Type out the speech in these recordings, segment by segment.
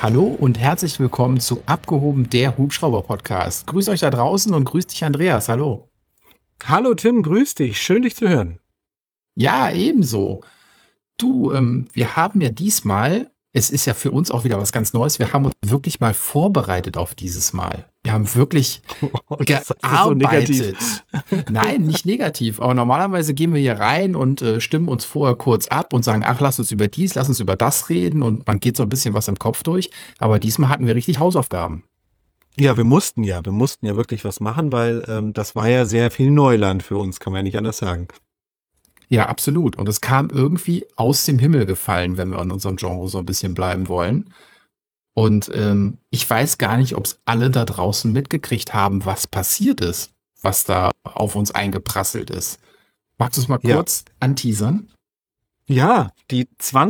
Hallo und herzlich willkommen zu Abgehoben, der Hubschrauber-Podcast. Grüß euch da draußen und grüß dich, Andreas. Hallo. Hallo Tim, grüß dich. Schön, dich zu hören. Ja, ebenso. Du, wir haben ja diesmal, es ist ja für uns auch wieder was ganz Neues, wir haben uns wirklich mal vorbereitet auf dieses Mal. Wir haben wirklich Das ist so negativ. gearbeitet. Nein, nicht negativ, aber normalerweise gehen wir hier rein und stimmen uns vorher kurz ab und sagen, ach, lass uns über dies, lass uns über das reden und man geht so ein bisschen was im Kopf durch. Aber diesmal hatten wir richtig Hausaufgaben. Ja, wir mussten ja wirklich was machen, weil das war ja sehr viel Neuland für uns, kann man ja nicht anders sagen. Ja, absolut. Und es kam irgendwie aus dem Himmel gefallen, wenn wir in unserem Genre so ein bisschen bleiben wollen. Und ich weiß gar nicht, ob es alle da draußen mitgekriegt haben, was passiert ist, was da auf uns eingeprasselt ist. Magst du es mal Ja. kurz anteasern? Ja, die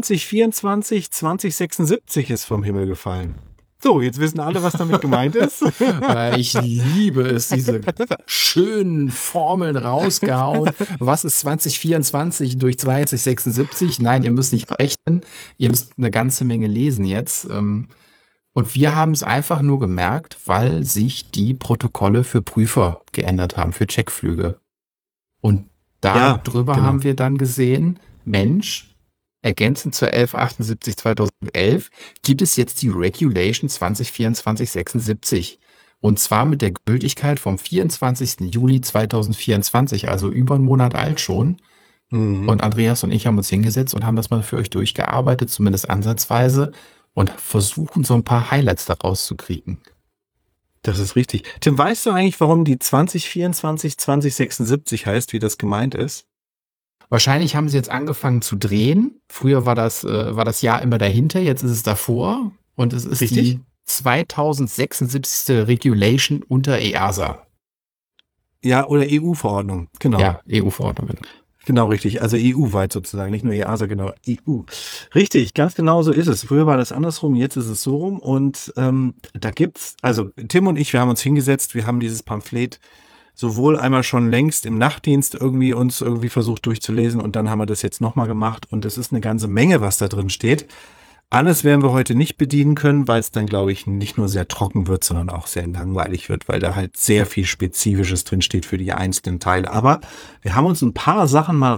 2024, 2076 ist vom Himmel gefallen. So, jetzt wissen alle, was damit gemeint ist. Ich liebe es, diese schönen Formeln rausgehauen. Was ist 2024 durch 2076? Nein, ihr müsst nicht rechnen. Ihr müsst eine ganze Menge lesen jetzt. Und wir haben es einfach nur gemerkt, weil sich die Protokolle für Prüfer geändert haben, für Checkflüge. Und Ja, darüber genau. haben wir dann gesehen, Mensch, ergänzend zur 1178 2011 gibt es jetzt die Regulation 2024-76. Und zwar mit der Gültigkeit vom 24. Juli 2024, also über einen Monat alt schon. Mhm. Und Andreas und ich haben uns hingesetzt und haben das mal für euch durchgearbeitet, zumindest ansatzweise, und versuchen so ein paar Highlights daraus zu kriegen. Das ist richtig. Tim, weißt du eigentlich, warum die 2024, 2076 heißt, wie das gemeint ist? Wahrscheinlich haben sie jetzt angefangen zu drehen. Früher war das Jahr immer dahinter, jetzt ist es davor. Und es ist Richtig? die 2076. Regulation unter EASA. Ja, oder EU-Verordnung, genau. Ja, EU-Verordnung. Genau, richtig. Also EU-weit sozusagen, nicht nur EASA, genau, EU. Richtig, ganz genau so ist es. Früher war das andersrum, jetzt ist es so rum. Und da gibt's, also Tim und ich, wir haben uns hingesetzt, wir haben dieses Pamphlet sowohl einmal schon längst im Nachtdienst uns irgendwie versucht durchzulesen und dann haben wir das jetzt nochmal gemacht. Und es ist eine ganze Menge, was da drin steht. Alles werden wir heute nicht bedienen können, weil es dann, glaube ich, nicht nur sehr trocken wird, sondern auch sehr langweilig wird, weil da halt sehr viel Spezifisches drin steht für die einzelnen Teile. Aber wir haben uns ein paar Sachen mal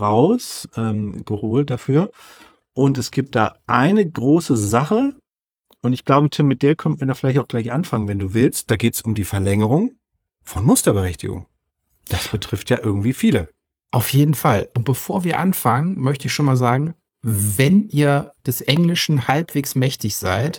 geholt dafür. Und es gibt da eine große Sache. Und ich glaube, Tim, mit der könnten wir da vielleicht auch gleich anfangen, wenn du willst. Da geht es um die Verlängerung von Musterberechtigung. Das betrifft ja irgendwie viele. Auf jeden Fall. Und bevor wir anfangen, möchte ich schon mal sagen, wenn ihr des Englischen halbwegs mächtig seid,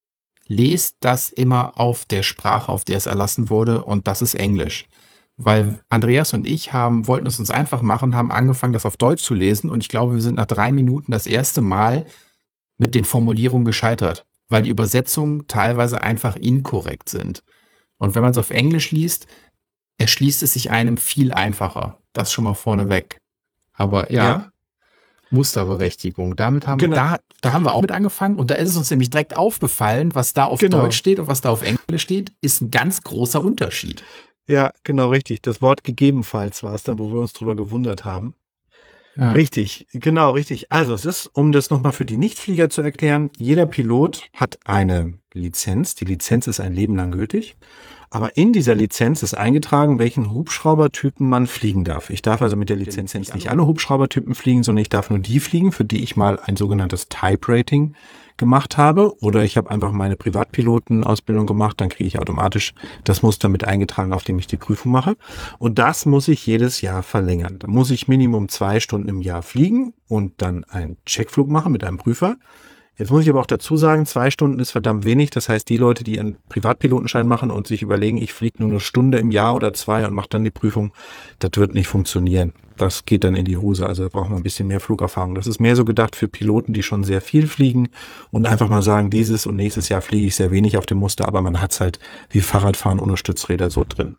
lest das immer auf der Sprache, auf der es erlassen wurde, und das ist Englisch. Weil Andreas und ich wollten es uns einfach machen, haben angefangen, das auf Deutsch zu lesen, und ich glaube, wir sind nach 3 Minuten das erste Mal mit den Formulierungen gescheitert, weil die Übersetzungen teilweise einfach inkorrekt sind. Und wenn man es auf Englisch liest, erschließt es sich einem viel einfacher. Das schon mal vorneweg. Aber ja. Musterberechtigung. Damit haben Genau. da haben wir auch mit angefangen, und da ist es uns nämlich direkt aufgefallen, was da auf Deutsch steht und was da auf Englisch steht, ist ein ganz großer Unterschied. Ja, genau, richtig. Das Wort gegebenenfalls war es dann, wo wir uns drüber gewundert haben. Ja. Richtig, genau, richtig. Also es ist, um das nochmal für die Nichtflieger zu erklären, jeder Pilot hat eine Lizenz. Die Lizenz ist ein Leben lang gültig. Aber in dieser Lizenz ist eingetragen, welchen Hubschraubertypen man fliegen darf. Ich darf also mit der Lizenz jetzt nicht alle Hubschraubertypen fliegen, sondern ich darf nur die fliegen, für die ich mal ein sogenanntes Type Rating gemacht habe. Oder ich habe einfach meine Privatpilotenausbildung gemacht, dann kriege ich automatisch das Muster mit eingetragen, auf dem ich die Prüfung mache. Und das muss ich jedes Jahr verlängern. Da muss ich Minimum 2 Stunden im Jahr fliegen und dann einen Checkflug machen mit einem Prüfer. Jetzt muss ich aber auch dazu sagen, 2 Stunden ist verdammt wenig. Das heißt, die Leute, die einen Privatpilotenschein machen und sich überlegen, ich fliege nur 1 Stunde im Jahr oder 2 und mache dann die Prüfung, das wird nicht funktionieren. Das geht dann in die Hose. Also da braucht man ein bisschen mehr Flugerfahrung. Das ist mehr so gedacht für Piloten, die schon sehr viel fliegen und einfach mal sagen, dieses und nächstes Jahr fliege ich sehr wenig auf dem Muster, aber man hat es halt wie Fahrradfahren ohne Stützräder so drin.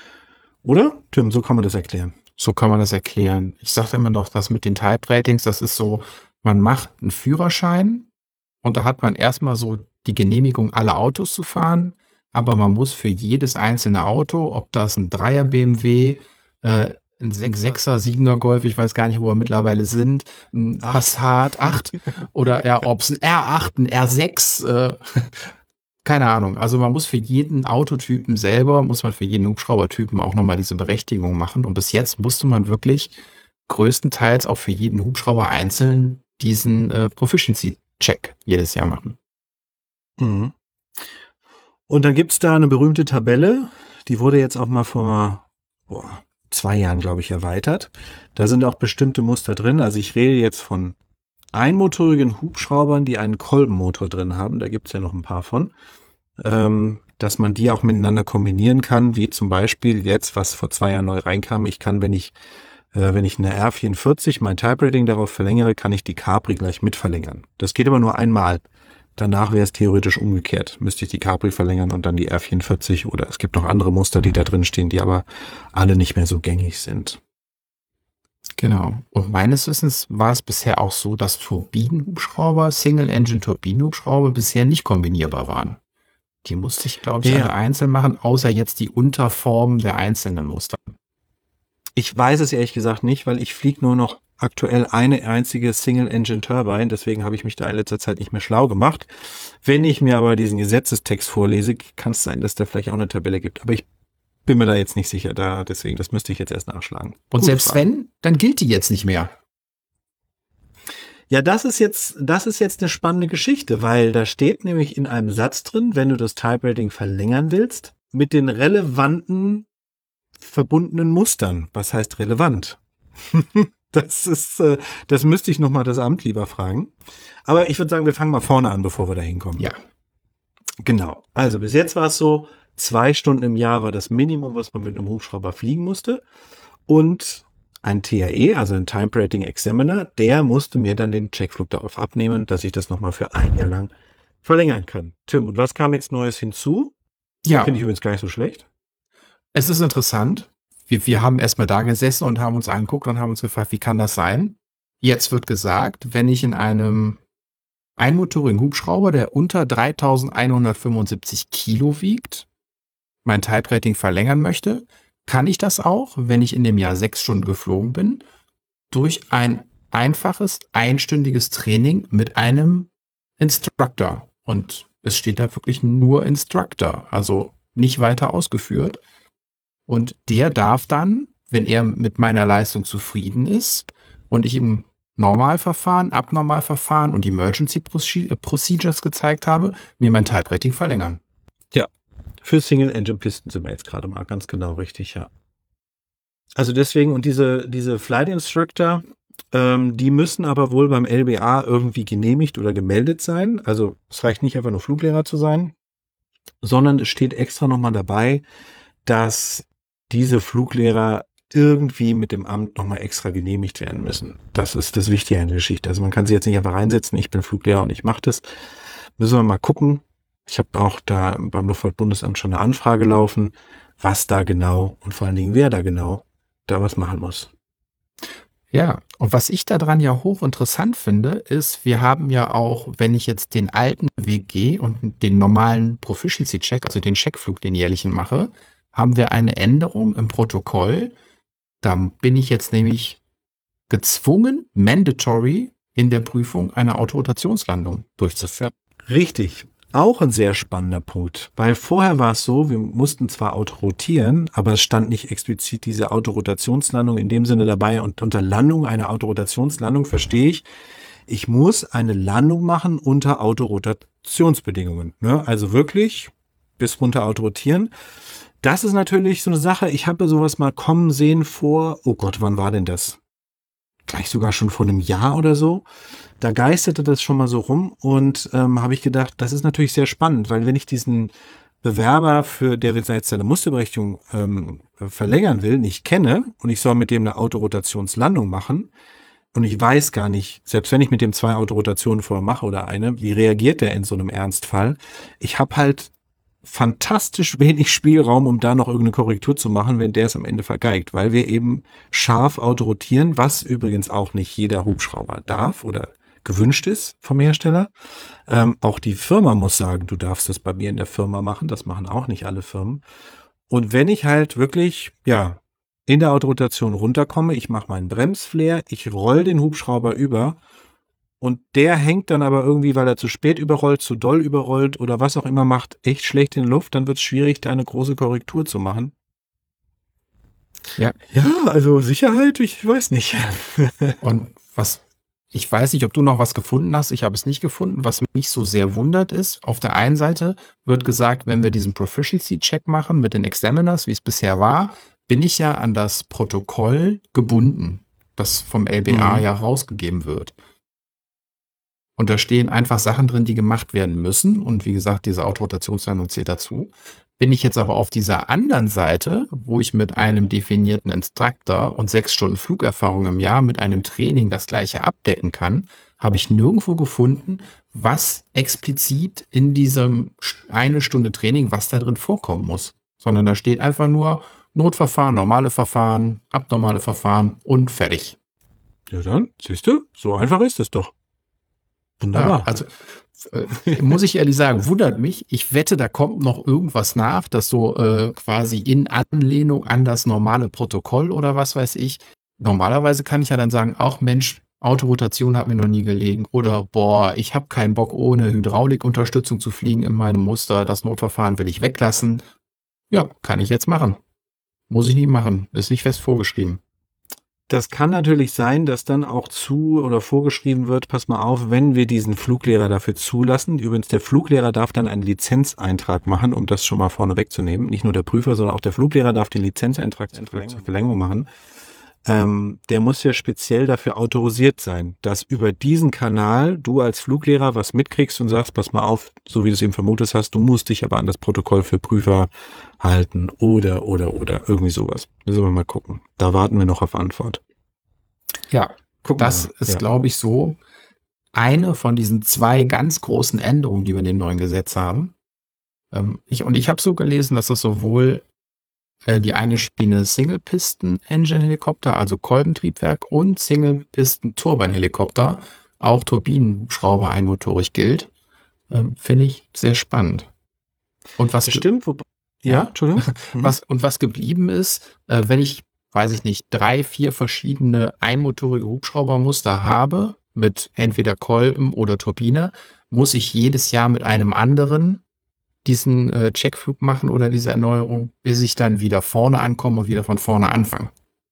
Oder? Tim, so kann man das erklären. So kann man das erklären. Ich sage immer noch, das mit den Type Ratings, das ist so, man macht einen Führerschein, und da hat man erstmal so die Genehmigung, alle Autos zu fahren, aber man muss für jedes einzelne Auto, ob das ein 3er BMW, ein 6er, 7er Golf, ich weiß gar nicht, wo wir mittlerweile sind, ein Passat 8 oder ja, ob es ein R8, ein R6, keine Ahnung. Also man muss für jeden Autotypen selber, muss man für jeden Hubschraubertypen auch nochmal diese Berechtigung machen. Und bis jetzt musste man wirklich größtenteils auch für jeden Hubschrauber einzeln diesen Proficiency-Check jedes Jahr machen. Mhm. Und dann gibt's da eine berühmte Tabelle, die wurde jetzt auch mal vor 2 Jahren, glaube ich, erweitert. Da sind auch bestimmte Muster drin. Also ich rede jetzt von einmotorigen Hubschraubern, die einen Kolbenmotor drin haben. Da gibt's ja noch ein paar von. Dass man die auch miteinander kombinieren kann, wie zum Beispiel jetzt, was vor 2 Jahren neu reinkam. Ich kann, wenn ich eine R44 mein Type-Rating darauf verlängere, kann ich die Capri gleich mit verlängern. Das geht aber nur einmal. Danach wäre es theoretisch umgekehrt. Müsste ich die Capri verlängern und dann die R44 oder es gibt noch andere Muster, die da drin stehen, die aber alle nicht mehr so gängig sind. Genau. Und meines Wissens war es bisher auch so, dass Turbinenhubschrauber, Single-Engine-Turbinenhubschrauber bisher nicht kombinierbar waren. Die musste ich, glaube ich, alle einzeln machen, außer jetzt die Unterformen der einzelnen Muster. Ich weiß es ehrlich gesagt nicht, weil ich fliege nur noch aktuell eine einzige Single-Engine-Turbine, deswegen habe ich mich da in letzter Zeit nicht mehr schlau gemacht. Wenn ich mir aber diesen Gesetzestext vorlese, kann es sein, dass da vielleicht auch eine Tabelle gibt. Aber ich bin mir da jetzt nicht sicher, deswegen, das müsste ich jetzt erst nachschlagen. Und selbst wenn, dann gilt die jetzt nicht mehr. Ja, das ist jetzt eine spannende Geschichte, weil da steht nämlich in einem Satz drin, wenn du das Type-Rating verlängern willst, mit den relevanten verbundenen Mustern. Was heißt relevant? Das müsste ich nochmal das Amt lieber fragen. Aber ich würde sagen, wir fangen mal vorne an, bevor wir da hinkommen. Ja. Genau. Also bis jetzt war es so, 2 Stunden im Jahr war das Minimum, was man mit einem Hubschrauber fliegen musste. Und ein TAE, also ein Type Rating Examiner, der musste mir dann den Checkflug darauf abnehmen, dass ich das nochmal für 1 Jahr lang verlängern kann. Tim, und was kam jetzt Neues hinzu? Ja. Finde ich übrigens gar nicht so schlecht. Es ist interessant. Wir haben erstmal da gesessen und haben uns angeguckt und haben uns gefragt, wie kann das sein? Jetzt wird gesagt, wenn ich in einem einmotorigen Hubschrauber, der unter 3.175 Kilo wiegt, mein Type-Rating verlängern möchte, kann ich das auch, wenn ich in dem Jahr 6 Stunden geflogen bin, durch ein einfaches, einstündiges Training mit einem Instructor. Und es steht da wirklich nur Instructor, also nicht weiter ausgeführt. Und der darf dann, wenn er mit meiner Leistung zufrieden ist und ich im Normalverfahren, Abnormalverfahren und Emergency Procedures gezeigt habe, mir mein Type-Rating verlängern. Ja, für Single-Engine-Pisten sind wir jetzt gerade mal ganz genau richtig, ja. Also deswegen, und diese Flight Instructor, die müssen aber wohl beim LBA irgendwie genehmigt oder gemeldet sein. Also es reicht nicht einfach nur Fluglehrer zu sein, sondern es steht extra nochmal dabei, dass diese Fluglehrer irgendwie mit dem Amt nochmal extra genehmigt werden müssen. Das ist das Wichtige an der Geschichte. Also man kann sich jetzt nicht einfach reinsetzen, ich bin Fluglehrer und ich mache das. Müssen wir mal gucken. Ich habe auch da beim Luftfahrtbundesamt schon eine Anfrage laufen, was da genau und vor allen Dingen wer da genau da was machen muss. Ja, und was ich daran ja hochinteressant finde, ist, wir haben ja auch, wenn ich jetzt den alten Weg gehe und den normalen Proficiency-Check, also den Checkflug, den jährlichen mache, haben wir eine Änderung im Protokoll. Da bin ich jetzt nämlich gezwungen, mandatory in der Prüfung eine Autorotationslandung durchzuführen. Richtig. Auch ein sehr spannender Punkt, weil vorher war es so, wir mussten zwar autorotieren, aber es stand nicht explizit diese Autorotationslandung in dem Sinne dabei und unter Landung, eine Autorotationslandung verstehe ich muss eine Landung machen unter Autorotationsbedingungen, ne? Also wirklich bis runter autorotieren. Das ist natürlich so eine Sache, ich habe sowas mal kommen sehen vor, oh Gott, wann war denn das? Gleich sogar schon vor einem Jahr oder so. Da geisterte das schon mal so rum und habe ich gedacht, das ist natürlich sehr spannend, weil wenn ich diesen Bewerber, der jetzt seine Musterberechtigung verlängern will, nicht kenne und ich soll mit dem eine Autorotationslandung machen und ich weiß gar nicht, selbst wenn ich mit dem 2 Autorotationen vorher mache oder eine, wie reagiert der in so einem Ernstfall? Ich habe halt fantastisch wenig Spielraum, um da noch irgendeine Korrektur zu machen, wenn der es am Ende vergeigt, weil wir eben scharf autorotieren, was übrigens auch nicht jeder Hubschrauber darf oder gewünscht ist vom Hersteller. Auch die Firma muss sagen, du darfst das bei mir in der Firma machen, das machen auch nicht alle Firmen. Und wenn ich halt wirklich, ja, in der Autorotation runterkomme, ich mache meinen Bremsflare, ich roll den Hubschrauber über und der hängt dann aber irgendwie, weil er zu spät überrollt, zu doll überrollt oder was auch immer macht, echt schlecht in Luft, dann wird es schwierig, da eine große Korrektur zu machen. Ja. Ja, also Sicherheit, ich weiß nicht. Und ich weiß nicht, ob du noch was gefunden hast. Ich habe es nicht gefunden. Was mich so sehr wundert ist, auf der einen Seite wird gesagt, wenn wir diesen Proficiency-Check machen mit den Examiners, wie es bisher war, bin ich ja an das Protokoll gebunden, das vom LBA ja rausgegeben wird. Und da stehen einfach Sachen drin, die gemacht werden müssen. Und wie gesagt, diese Autorotationshandlung zählt dazu. Bin ich jetzt aber auf dieser anderen Seite, wo ich mit einem definierten Instructor und 6 Stunden Flugerfahrung im Jahr mit einem Training das Gleiche abdecken kann, habe ich nirgendwo gefunden, was explizit in diesem 1 Stunde Training, was da drin vorkommen muss. Sondern da steht einfach nur Notverfahren, normale Verfahren, abnormale Verfahren und fertig. Ja dann, siehst du, so einfach ist es doch. Wunderbar. Ja, also muss ich ehrlich sagen, wundert mich. Ich wette, da kommt noch irgendwas nach, das so quasi in Anlehnung an das normale Protokoll oder was weiß ich. Normalerweise kann ich ja dann sagen, auch Mensch, Autorotation hat mir noch nie gelegen. Oder boah, ich habe keinen Bock, ohne Hydraulikunterstützung zu fliegen in meinem Muster. Das Notverfahren will ich weglassen. Ja, kann ich jetzt machen. Muss ich nicht machen. Ist nicht fest vorgeschrieben. Das kann natürlich sein, dass dann auch zu oder vorgeschrieben wird, pass mal auf, wenn wir diesen Fluglehrer dafür zulassen. Übrigens, der Fluglehrer darf dann einen Lizenzeintrag machen, um das schon mal vorne wegzunehmen. Nicht nur der Prüfer, sondern auch der Fluglehrer darf den Lizenzeintrag zur Verlängerung machen. Der muss ja speziell dafür autorisiert sein, dass über diesen Kanal du als Fluglehrer was mitkriegst und sagst, pass mal auf, so wie du es eben vermutet hast, du musst dich aber an das Protokoll für Prüfer halten oder irgendwie sowas. Müssen wir mal gucken. Da warten wir noch auf Antwort. Ja, das ist, glaube ich, so eine von diesen 2 ganz großen Änderungen, die wir in dem neuen Gesetz haben. Ich habe so gelesen, dass es sowohl die eine Schiene Single-Piston-Engine-Helikopter, also Kolbentriebwerk, und Single-Piston-Turbine-Helikopter, auch Turbinenschrauber einmotorig gilt. Finde ich sehr spannend. Und was stimmt, Entschuldigung. was geblieben ist, wenn ich, weiß ich nicht, 3, 4 verschiedene einmotorige Hubschraubermuster habe, mit entweder Kolben oder Turbine, muss ich jedes Jahr mit einem anderen diesen Checkflug machen oder diese Erneuerung, bis ich dann wieder vorne ankomme und wieder von vorne anfange.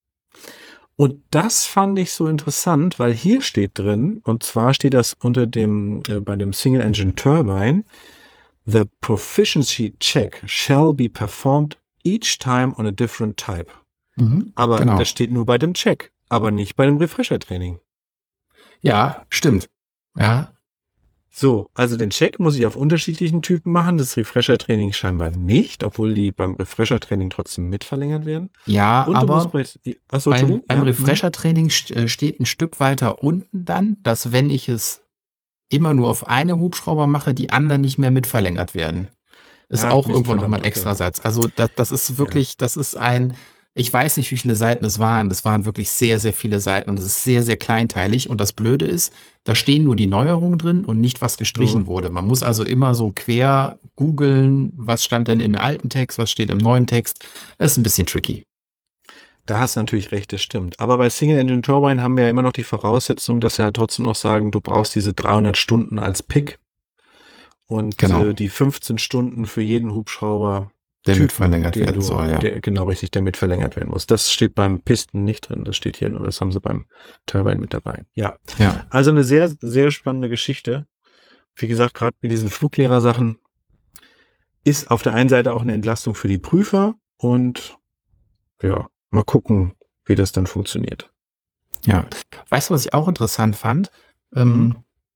Und das fand ich so interessant, weil hier steht drin, und zwar steht das unter dem, bei dem Single Engine Turbine, the proficiency check shall be performed each time on a different type. Aber das steht nur bei dem Check, aber nicht bei dem Refresher-Training. Ja, stimmt. Ja. So, also den Check muss ich auf unterschiedlichen Typen machen, das Refresher-Training scheinbar nicht, obwohl die beim Refresher-Training trotzdem mitverlängert werden. Ja, und aber beim Ja. Refresher-Training steht ein Stück weiter unten dann, dass wenn ich es immer nur auf einem Hubschrauber mache, die anderen nicht mehr mitverlängert werden. Ist auch irgendwo nochmal ein Extrasatz. Also das ist wirklich, das ist ich weiß nicht, wie viele Seiten es waren. Das waren wirklich sehr, sehr viele Seiten und es ist sehr, sehr kleinteilig. Und das Blöde ist, da stehen nur die Neuerungen drin und nicht, was gestrichen wurde. Man muss also immer so quer googeln, was stand denn im alten Text, was steht im neuen Text. Das ist ein bisschen tricky. Da hast du natürlich recht, das stimmt. Aber bei Single Engine Turbine haben wir ja immer noch die Voraussetzung, dass wir halt trotzdem noch sagen, du brauchst diese 300 Stunden als Pick und die 15 Stunden für jeden Hubschrauber, der mitverlängert werden soll, ja. Genau, richtig, der mitverlängert werden muss. Das steht beim Pisten nicht drin, das steht hier nur, das haben sie beim Turbine mit dabei. Ja. Also eine sehr, sehr spannende Geschichte. Wie gesagt, gerade mit diesen Fluglehrer-Sachen ist auf der einen Seite auch eine Entlastung für die Prüfer und ja, mal gucken, wie das dann funktioniert. Ja. Weißt du, was ich auch interessant fand? Und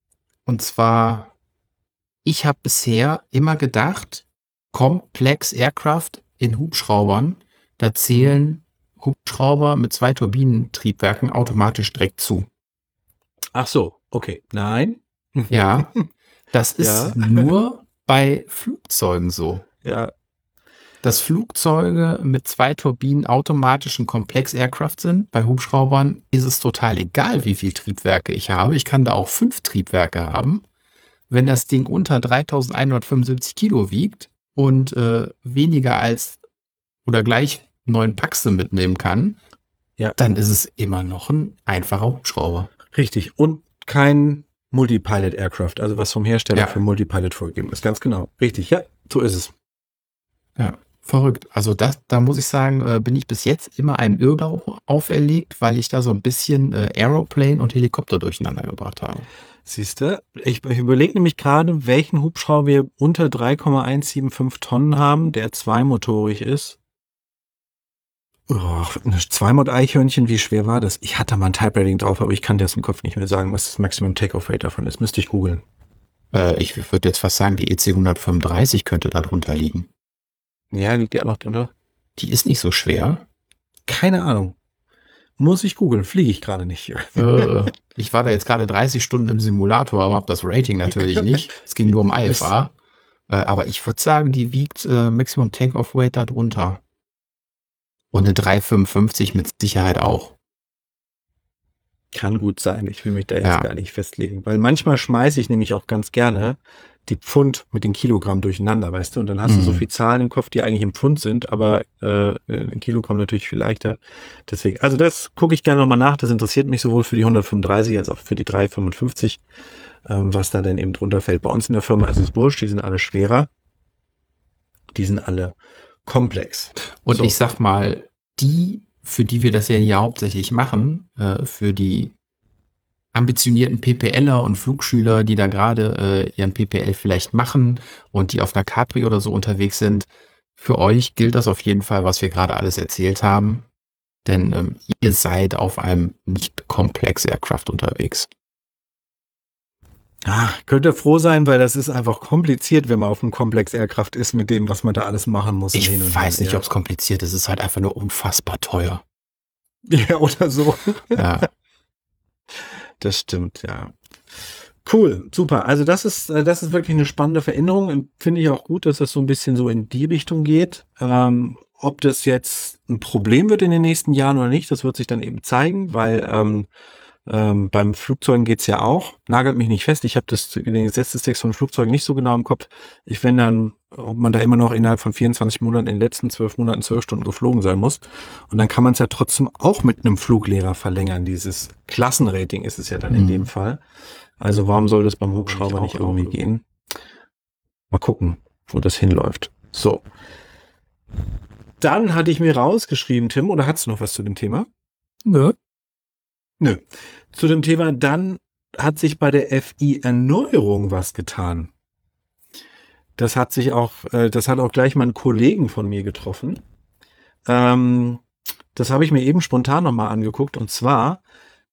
zwar, ich habe bisher immer gedacht, Complex Aircraft in Hubschraubern, da zählen Hubschrauber mit 2 Turbinentriebwerken automatisch direkt zu. Ach so, okay. Nein. Ja, das ist nur bei Flugzeugen so. Ja. Dass Flugzeuge mit 2 Turbinen automatisch ein Complex Aircraft sind. Bei Hubschraubern ist es total egal, wie viele Triebwerke ich habe. Ich kann da auch 5 Triebwerke haben. Wenn das Ding unter 3.175 Kilo wiegt und weniger als oder gleich 9 Paxe mitnehmen kann, dann ist es immer noch ein einfacher Hubschrauber. Richtig. Und kein Multipilot Aircraft, also was vom Hersteller für Multipilot vorgegeben ist. Ganz genau. Richtig, ja, so ist es. Ja, verrückt. Also da muss ich sagen, bin ich bis jetzt immer einem Irrglaube auferlegt, weil ich da so ein bisschen Aeroplane und Helikopter durcheinander gebracht habe. Siehst du, ich überlege nämlich gerade, welchen Hubschrauber wir unter 3,175 Tonnen haben, der zweimotorig ist. Oh, ein Zweimod-Eichhörnchen, wie schwer war das? Ich hatte mal ein Type-Rating drauf, aber ich kann dir aus dem Kopf nicht mehr sagen, was das Maximum Take-Off-Rate davon ist. Müsste ich googeln. Ich würde jetzt fast sagen, die EC 135 könnte da drunter liegen. Ja, liegt die auch noch drunter? Die ist nicht so schwer. Keine Ahnung. Muss ich googeln, fliege ich gerade nicht. Ich war da jetzt gerade 30 Stunden im Simulator, aber habe das Rating natürlich nicht. Es ging nur um IFA. Aber ich würde sagen, die wiegt Maximum Take-Off-Weight da drunter. Und eine 355 mit Sicherheit auch. Kann gut sein, ich will mich da jetzt gar nicht festlegen. Weil manchmal schmeiße ich nämlich auch ganz gerne die Pfund mit den Kilogramm durcheinander, weißt du? Und dann hast du so viele Zahlen im Kopf, die eigentlich im Pfund sind, aber ein Kilogramm natürlich viel leichter. Deswegen, also das gucke ich gerne nochmal nach. Das interessiert mich sowohl für die 135 als auch für die 355, was da denn eben drunter fällt. Bei uns in der Firma ist es wurscht, die sind alle schwerer. Die sind alle komplex. Und so. Ich sag mal, für die wir das ja hier hauptsächlich machen, für die ambitionierten PPLer und Flugschüler, die da gerade ihren PPL vielleicht machen und die auf einer Capri oder so unterwegs sind, für euch gilt das auf jeden Fall, was wir gerade alles erzählt haben, denn ihr seid auf einem nicht komplex Aircraft unterwegs. Könnt ihr froh sein, weil das ist einfach kompliziert, wenn man auf einem Komplex Aircraft ist, mit dem, was man da alles machen muss. Ich weiß nicht, ob es kompliziert ist. Es ist halt einfach nur unfassbar teuer. Ja, oder so. Ja. Das stimmt, ja. Cool, super. Also das ist wirklich eine spannende Veränderung. Finde ich auch gut, dass das so ein bisschen so in die Richtung geht. Ob das jetzt ein Problem wird in den nächsten Jahren oder nicht, das wird sich dann eben zeigen, weil beim Flugzeugen geht's ja auch. Nagelt mich nicht fest. Ich habe den Gesetzestext von Flugzeugen nicht so genau im Kopf. Ob man da immer noch innerhalb von 24 Monaten in den letzten 12 Monaten 12 Stunden geflogen sein muss. Und dann kann man es ja trotzdem auch mit einem Fluglehrer verlängern. Dieses Klassenrating ist es ja dann in dem Fall. Also warum soll das beim Hubschrauber nicht irgendwie gehen? Mal gucken, wo das hinläuft. So. Dann hatte ich mir rausgeschrieben, Tim, oder hast du noch was zu dem Thema? Nö. Zu dem Thema, dann hat sich bei der FI-Erneuerung was getan. Das hat auch gleich mal einen Kollegen von mir getroffen. Das habe ich mir eben spontan nochmal angeguckt. Und zwar,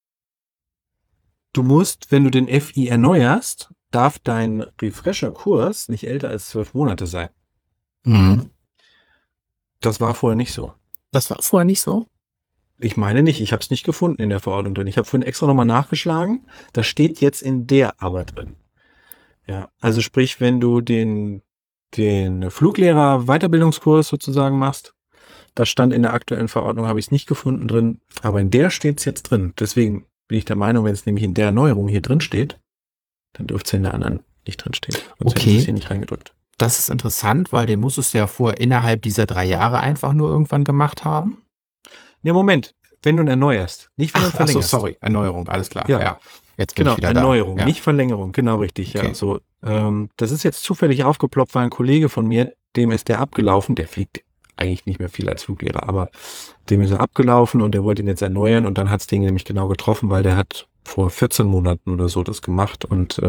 du musst, wenn du den FI erneuerst, darf dein Refresher-Kurs nicht älter als 12 Monate sein. Mhm. Das war vorher nicht so. Das war vorher nicht so? Ich meine nicht, ich habe es nicht gefunden in der Verordnung drin. Ich habe vorhin extra nochmal nachgeschlagen. Das steht jetzt in der aber drin. Ja, also sprich, wenn du den Fluglehrer Weiterbildungskurs sozusagen machst, das stand in der aktuellen Verordnung, habe ich es nicht gefunden drin, aber in der steht es jetzt drin. Deswegen bin ich der Meinung, wenn es nämlich in der Erneuerung hier drin steht, dann dürfte es in der anderen nicht drin stehen. Sonst hätte ich es hier nicht reingedrückt. Das ist interessant, weil den musstest du ja vorher innerhalb dieser 3 Jahre einfach nur irgendwann gemacht haben. Ja, Moment. Wenn du ihn erneuerst, nicht wenn du ihn verlängerst. Sorry, Erneuerung, alles klar. Ja. Jetzt bin ich wieder Erneuerung, da. Ja. nicht Verlängerung, genau richtig. Okay. Ja, so. Das ist jetzt zufällig aufgeploppt, weil ein Kollege von mir, dem ist der abgelaufen, der fliegt eigentlich nicht mehr viel als Fluglehrer, aber dem ist er abgelaufen und der wollte ihn jetzt erneuern und dann hat's den nämlich genau getroffen, weil der hat vor 14 Monaten oder so das gemacht und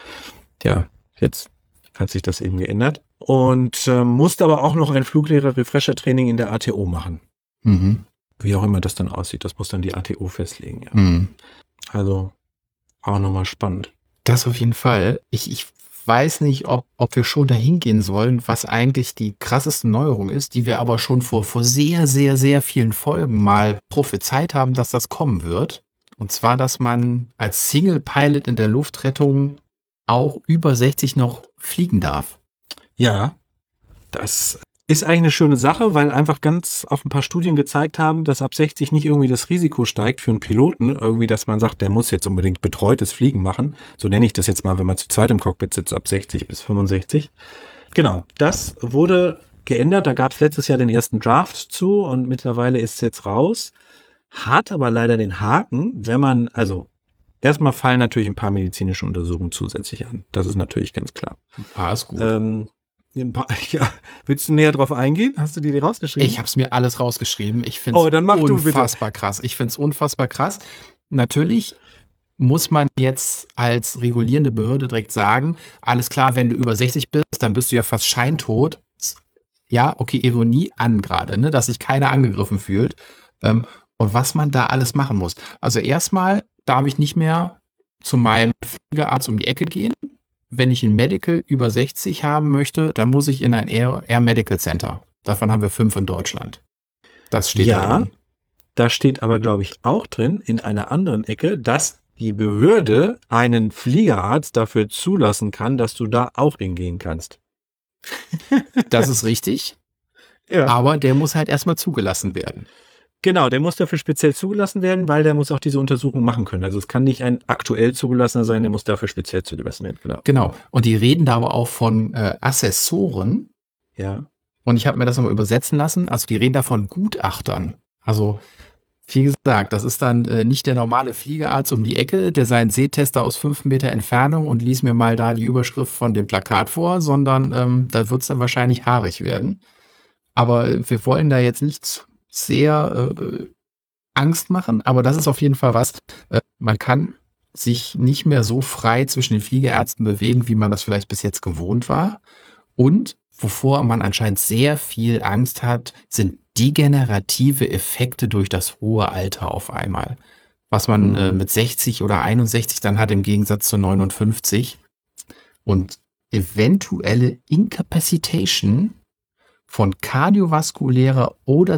jetzt hat sich das eben geändert und musste aber auch noch ein Fluglehrer-Refresher-Training in der ATO machen. Mhm. Wie auch immer das dann aussieht, das muss dann die ATO festlegen. Ja. Mhm. Also auch nochmal spannend. Das auf jeden Fall. Ich weiß nicht, ob wir schon dahin gehen sollen, was eigentlich die krasseste Neuerung ist, die wir aber schon vor sehr, sehr, sehr vielen Folgen mal prophezeit haben, dass das kommen wird. Und zwar, dass man als Single-Pilot in der Luftrettung auch über 60 noch fliegen darf. Ja, das ist eigentlich eine schöne Sache, weil einfach ganz auf ein paar Studien gezeigt haben, dass ab 60 nicht irgendwie das Risiko steigt für einen Piloten, irgendwie, dass man sagt, der muss jetzt unbedingt betreutes Fliegen machen. So nenne ich das jetzt mal, wenn man zu zweit im Cockpit sitzt, ab 60 bis 65. Genau, das wurde geändert. Da gab es letztes Jahr den ersten Draft zu und mittlerweile ist es jetzt raus. Hat aber leider den Haken, wenn man, also erstmal fallen natürlich ein paar medizinische Untersuchungen zusätzlich an. Das ist natürlich ganz klar. Ein paar ist gut. Ja. Willst du näher drauf eingehen? Hast du die rausgeschrieben? Ich habe es mir alles rausgeschrieben. Ich finde es unfassbar krass. Ich finde es unfassbar krass. Natürlich muss man jetzt als regulierende Behörde direkt sagen, alles klar, wenn du über 60 bist, dann bist du ja fast scheintot. Ja, okay, Ironie an gerade, ne, dass sich keiner angegriffen fühlt. Und was man da alles machen muss. Also erstmal darf ich nicht mehr zu meinem Pflegearzt um die Ecke gehen. Wenn ich ein Medical über 60 haben möchte, dann muss ich in ein Air Medical Center. Davon haben wir 5 in Deutschland. Das steht da drin. Da steht aber, glaube ich, auch drin, in einer anderen Ecke, dass die Behörde einen Fliegerarzt dafür zulassen kann, dass du da auch hingehen kannst. Das ist richtig. Ja. Aber der muss halt erstmal zugelassen werden. Genau, der muss dafür speziell zugelassen werden, weil der muss auch diese Untersuchung machen können. Also es kann nicht ein aktuell zugelassener sein, der muss dafür speziell zugelassen werden. Genau. Und die reden da aber auch von Assessoren. Ja. Und ich habe mir das nochmal übersetzen lassen. Also die reden da von Gutachtern. Also wie gesagt, das ist dann nicht der normale Fliegerarzt um die Ecke, der seinen Sehtester aus 5 Meter Entfernung und liest mir mal da die Überschrift von dem Plakat vor, sondern da wird es dann wahrscheinlich haarig werden. Aber wir wollen da jetzt nicht sehr Angst machen, aber das ist auf jeden Fall was. Man kann sich nicht mehr so frei zwischen den Fliegerärzten bewegen, wie man das vielleicht bis jetzt gewohnt war. Und wovor man anscheinend sehr viel Angst hat, sind degenerative Effekte durch das hohe Alter auf einmal. Was man mit 60 oder 61 dann hat im Gegensatz zu 59. Und eventuelle Incapacitation von kardiovaskulärer oder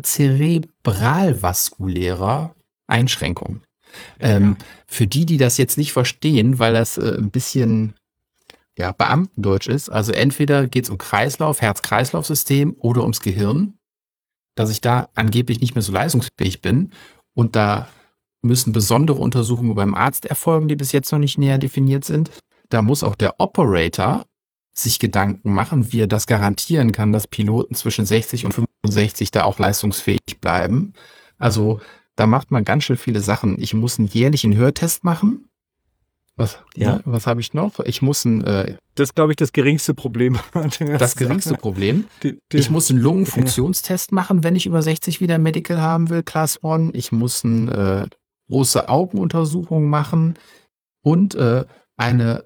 zerebralvaskulärer Einschränkung. Für die das jetzt nicht verstehen, weil das ein bisschen Beamtendeutsch ist, also entweder geht es um Kreislauf, Herz-Kreislauf-System oder ums Gehirn, dass ich da angeblich nicht mehr so leistungsfähig bin und da müssen besondere Untersuchungen beim Arzt erfolgen, die bis jetzt noch nicht näher definiert sind. Da muss auch der Operator sich Gedanken machen, wie er das garantieren kann, dass Piloten zwischen 60 und 65 da auch leistungsfähig bleiben. Also da macht man ganz schön viele Sachen. Ich muss einen jährlichen Hörtest machen. Was habe ich noch? Ich muss das ist, glaube ich, das geringste Problem. Das geringste Problem. Ich muss einen Lungenfunktionstest machen, wenn ich über 60 wieder Medical haben will, Class 1. Ich muss eine große Augenuntersuchung machen und eine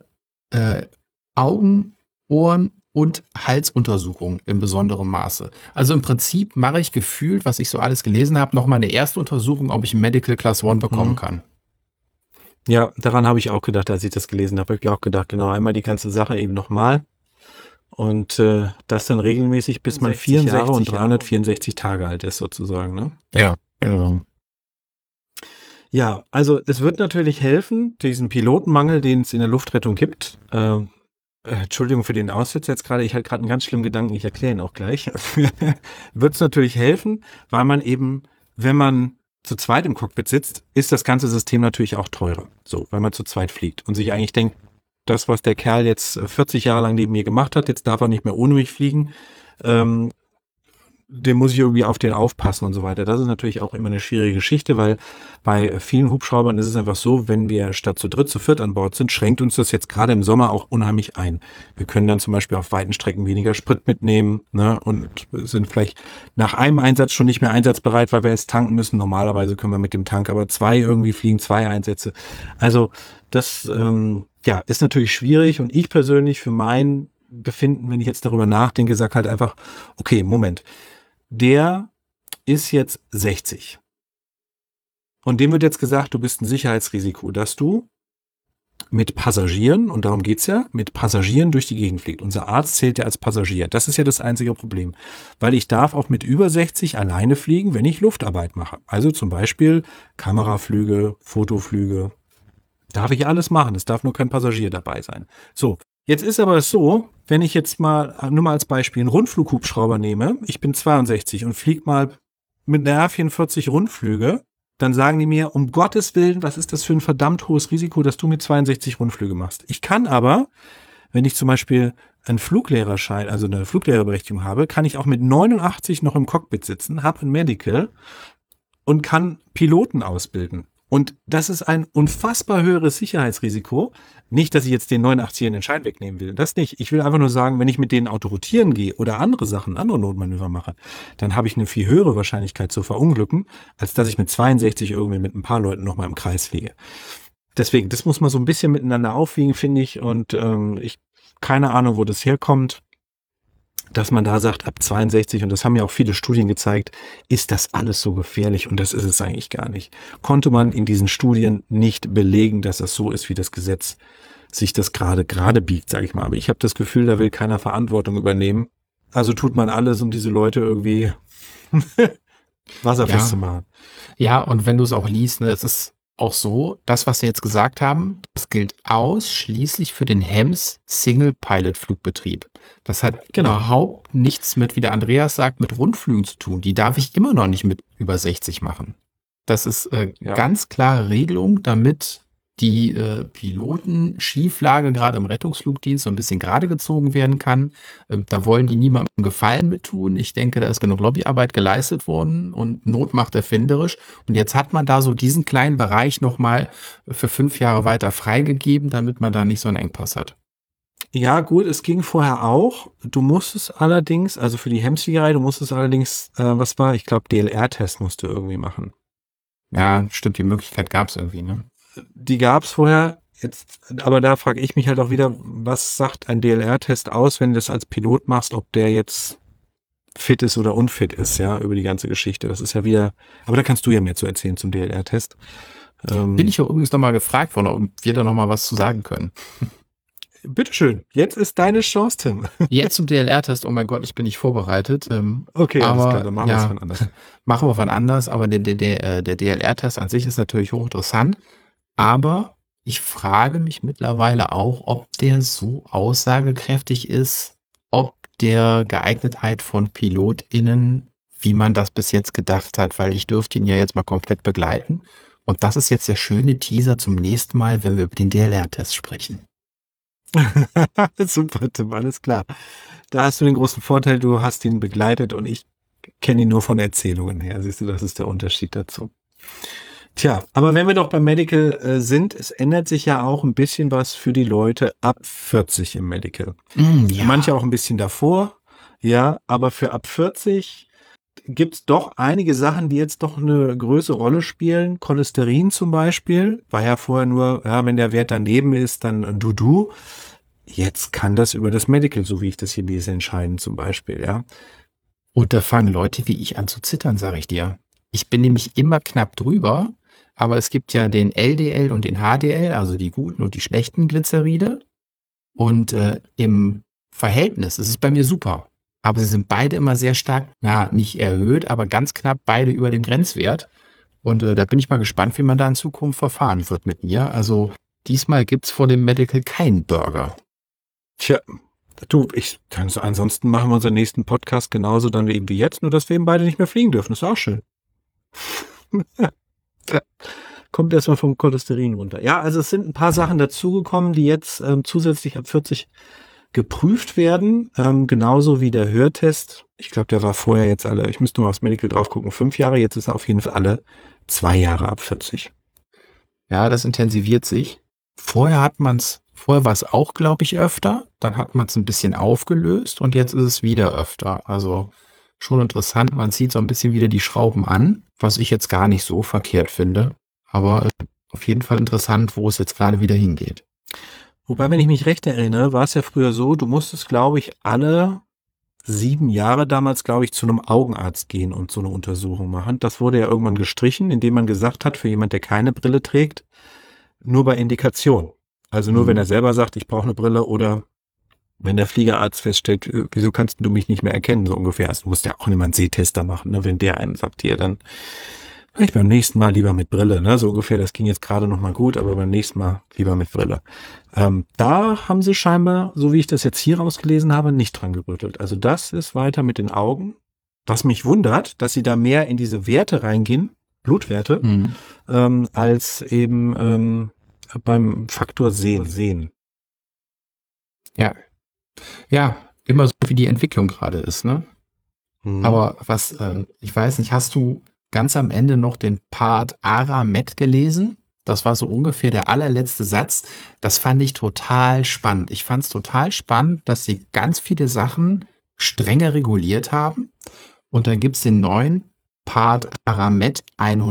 Augen-, Ohren- und Halsuntersuchung in besonderem Maße. Also im Prinzip mache ich gefühlt, was ich so alles gelesen habe, nochmal eine erste Untersuchung, ob ich Medical Class 1 bekommen kann. Ja, daran habe ich auch gedacht, als ich das gelesen habe. Habe ich auch gedacht, genau, einmal die ganze Sache eben nochmal. Und das dann regelmäßig, bis man 64 Jahre und 364 Tage alt ist, sozusagen. Ne? Ja, genau. Ja, also es wird natürlich helfen, diesen Pilotenmangel, den es in der Luftrettung gibt. Entschuldigung für den Aussetz jetzt gerade. Ich hatte gerade einen ganz schlimmen Gedanken, ich erkläre ihn auch gleich. Wird es natürlich helfen, weil man eben, wenn man zu zweit im Cockpit sitzt, ist das ganze System natürlich auch teurer. So, weil man zu zweit fliegt und sich eigentlich denkt, das, was der Kerl jetzt 40 Jahre lang neben mir gemacht hat, jetzt darf er nicht mehr ohne mich fliegen. Dem muss ich irgendwie auf den aufpassen und so weiter. Das ist natürlich auch immer eine schwierige Geschichte, weil bei vielen Hubschraubern ist es einfach so, wenn wir statt zu dritt, zu viert an Bord sind, schränkt uns das jetzt gerade im Sommer auch unheimlich ein. Wir können dann zum Beispiel auf weiten Strecken weniger Sprit mitnehmen, ne, und sind vielleicht nach einem Einsatz schon nicht mehr einsatzbereit, weil wir jetzt tanken müssen. Normalerweise können wir mit dem Tank aber 2 Einsätze. Also das ist natürlich schwierig und ich persönlich für mein Befinden, wenn ich jetzt darüber nachdenke, sage halt einfach, okay, Moment, der ist jetzt 60. Und dem wird jetzt gesagt, du bist ein Sicherheitsrisiko, dass du mit Passagieren, und darum geht's ja, mit Passagieren durch die Gegend fliegt. Unser Arzt zählt ja als Passagier. Das ist ja das einzige Problem. Weil ich darf auch mit über 60 alleine fliegen, wenn ich Luftarbeit mache. Also zum Beispiel Kameraflüge, Fotoflüge. Darf ich alles machen. Es darf nur kein Passagier dabei sein. So. Jetzt ist aber so, wenn ich jetzt mal, nur mal als Beispiel, einen Rundflughubschrauber nehme, ich bin 62 und fliege mal mit einer R44 Rundflüge, dann sagen die mir, um Gottes Willen, was ist das für ein verdammt hohes Risiko, dass du mit 62 Rundflüge machst. Ich kann aber, wenn ich zum Beispiel einen Fluglehrerschein, also eine Fluglehrerberechtigung habe, kann ich auch mit 89 noch im Cockpit sitzen, habe ein Medical und kann Piloten ausbilden. Und das ist ein unfassbar höheres Sicherheitsrisiko. Nicht, dass ich jetzt den 89ern den Schein wegnehmen will. Das nicht. Ich will einfach nur sagen, wenn ich mit denen autorotieren gehe oder andere Sachen, andere Notmanöver mache, dann habe ich eine viel höhere Wahrscheinlichkeit zu verunglücken, als dass ich mit 62 irgendwie mit ein paar Leuten nochmal im Kreis fliege. Deswegen, das muss man so ein bisschen miteinander aufwiegen, finde ich. Und keine Ahnung, wo das herkommt, dass man da sagt, ab 62, und das haben ja auch viele Studien gezeigt, ist das alles so gefährlich, und das ist es eigentlich gar nicht. Konnte man in diesen Studien nicht belegen, dass das so ist, wie das Gesetz sich das gerade biegt, sage ich mal. Aber ich habe das Gefühl, da will keiner Verantwortung übernehmen. Also tut man alles, um diese Leute irgendwie wasserfest zu machen. Ja, und wenn du es auch liest, ne, es ist auch so, das, was wir jetzt gesagt haben, das gilt ausschließlich für den HEMS Single-Pilot-Flugbetrieb. Das hat überhaupt nichts mit, wie der Andreas sagt, mit Rundflügen zu tun. Die darf ich immer noch nicht mit über 60 machen. Das ist ganz klare Regelung, damit die Pilotenschieflage gerade im Rettungsflugdienst so ein bisschen gerade gezogen werden kann. Da wollen die niemandem Gefallen mit tun. Ich denke, da ist genug Lobbyarbeit geleistet worden und Not macht erfinderisch. Und jetzt hat man da so diesen kleinen Bereich nochmal für 5 Jahre weiter freigegeben, damit man da nicht so einen Engpass hat. Ja, gut, es ging vorher auch. Du musstest allerdings, also für die Hemsfliegerei, ich glaube, DLR-Test musst du irgendwie machen. Ja, stimmt, die Möglichkeit gab es irgendwie, ne? Die gab es vorher, jetzt, aber da frage ich mich halt auch wieder, was sagt ein DLR-Test aus, wenn du das als Pilot machst, ob der jetzt fit ist oder unfit ist, ja, über die ganze Geschichte. Das ist ja wieder, aber da kannst du ja mehr zu erzählen zum DLR-Test. Bin ich ja übrigens nochmal gefragt worden, ob wir da nochmal was zu sagen können. Bitteschön, jetzt ist deine Chance, Tim. Jetzt zum DLR-Test, oh mein Gott, ich bin nicht vorbereitet. Okay, aber, alles klar, dann machen wir es wann anders. Machen wir wann anders, aber der DLR-Test an sich ist natürlich hochinteressant. Aber ich frage mich mittlerweile auch, ob der so aussagekräftig ist, ob der Geeignetheit von PilotInnen, wie man das bis jetzt gedacht hat, weil ich dürfte ihn ja jetzt mal komplett begleiten. Und das ist jetzt der schöne Teaser zum nächsten Mal, wenn wir über den DLR-Test sprechen. Super, Tim, alles klar. Da hast du den großen Vorteil, du hast ihn begleitet und ich kenne ihn nur von Erzählungen her. Siehst du, das ist der Unterschied dazu. Tja, aber wenn wir doch beim Medical sind, es ändert sich ja auch ein bisschen was für die Leute ab 40 im Medical. Ja. Manche auch ein bisschen davor, ja, aber für ab 40 gibt's doch einige Sachen, die jetzt doch eine größere Rolle spielen. Cholesterin zum Beispiel, war ja vorher nur, ja, wenn der Wert daneben ist, dann du. Jetzt kann das über das Medical, so wie ich das hier lese, entscheiden zum Beispiel, ja. Und da fangen Leute wie ich an zu zittern, sage ich dir. Ich bin nämlich immer knapp drüber, aber es gibt ja den LDL und den HDL, also die guten und die schlechten Glyceride. Und im Verhältnis ist es bei mir super. Aber sie sind beide immer sehr stark, nicht erhöht, aber ganz knapp beide über dem Grenzwert. Und da bin ich mal gespannt, wie man da in Zukunft verfahren wird mit mir. Also diesmal gibt's vor dem Medical keinen Burger. Tja, ansonsten machen wir unseren nächsten Podcast genauso dann eben wie jetzt, nur dass wir eben beide nicht mehr fliegen dürfen. Das ist auch schön. Kommt erstmal vom Cholesterin runter. Ja, also es sind ein paar Sachen dazugekommen, die jetzt zusätzlich ab 40 geprüft werden, genauso wie der Hörtest. Ich glaube, der war vorher jetzt ich müsste nur aufs Medical drauf gucken, 5 Jahre, jetzt ist er auf jeden Fall alle 2 Jahre ab 40. Ja, das intensiviert sich. Vorher war es auch, glaube ich, öfter, dann hat man es ein bisschen aufgelöst und jetzt ist es wieder öfter. Also schon interessant, man zieht so ein bisschen wieder die Schrauben an, was ich jetzt gar nicht so verkehrt finde, aber auf jeden Fall interessant, wo es jetzt gerade wieder hingeht. Wobei, wenn ich mich recht erinnere, war es ja früher so, du musstest, glaube ich, alle 7 Jahre damals, glaube ich, zu einem Augenarzt gehen und so eine Untersuchung machen. Das wurde ja irgendwann gestrichen, indem man gesagt hat, für jemand, der keine Brille trägt, nur bei Indikation. Also nur, wenn er selber sagt, ich brauche eine Brille, oder wenn der Fliegerarzt feststellt, wieso kannst du mich nicht mehr erkennen, so ungefähr. Also du musst ja auch immer einen Sehtester machen, ne? Wenn der einen sagt, hier, dann vielleicht beim nächsten Mal lieber mit Brille, ne? So ungefähr, das ging jetzt gerade noch mal gut, aber beim nächsten Mal lieber mit Brille. Da haben sie scheinbar, so wie ich das jetzt hier rausgelesen habe, nicht dran gerüttelt. Also das ist weiter mit den Augen. Was mich wundert, dass sie da mehr in diese Werte reingehen, Blutwerte, als eben beim Faktor Sehen. Ja, immer so wie die Entwicklung gerade ist, ne? Aber ich weiß nicht, hast du ganz am Ende noch den Part Aramet gelesen. Das war so ungefähr der allerletzte Satz. Das fand ich total spannend. Ich fand es total spannend, dass sie ganz viele Sachen strenger reguliert haben. Und dann gibt es den neuen Part Aramet